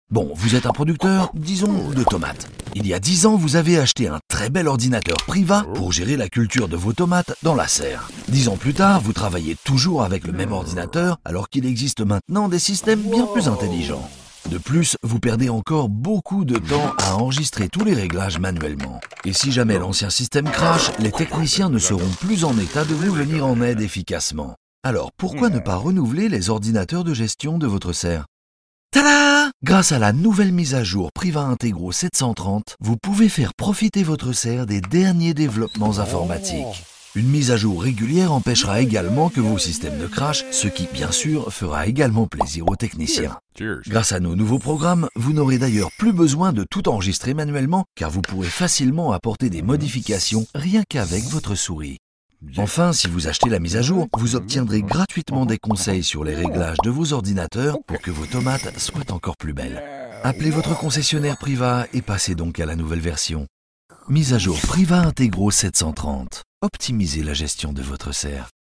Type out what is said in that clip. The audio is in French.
Bon, vous êtes un producteur, disons, de tomates. Il y a 10 ans, vous avez acheté un très bel ordinateur Priva pour gérer la culture de vos tomates dans la serre. 10 ans plus tard, vous travaillez toujours avec le même ordinateur alors qu'il existe maintenant des systèmes bien plus intelligents. De plus, vous perdez encore beaucoup de temps à enregistrer tous les réglages manuellement. Et si jamais l'ancien système crache, les techniciens ne seront plus en état de vous venir en aide efficacement. Alors, pourquoi ne pas renouveler les ordinateurs de gestion de votre serre ? Tada! Grâce à la nouvelle mise à jour Priva Integro 730, vous pouvez faire profiter votre serre des derniers développements informatiques. Une mise à jour régulière empêchera également que vos systèmes ne crachent, ce qui, bien sûr, fera également plaisir aux techniciens. Grâce à nos nouveaux programmes, vous n'aurez d'ailleurs plus besoin de tout enregistrer manuellement, car vous pourrez facilement apporter des modifications rien qu'avec votre souris. Enfin, si vous achetez la mise à jour, vous obtiendrez gratuitement des conseils sur les réglages de vos ordinateurs pour que vos tomates soient encore plus belles. Appelez votre concessionnaire Priva et passez donc à la nouvelle version. Mise à jour Priva Integro 730. Optimisez la gestion de votre serre.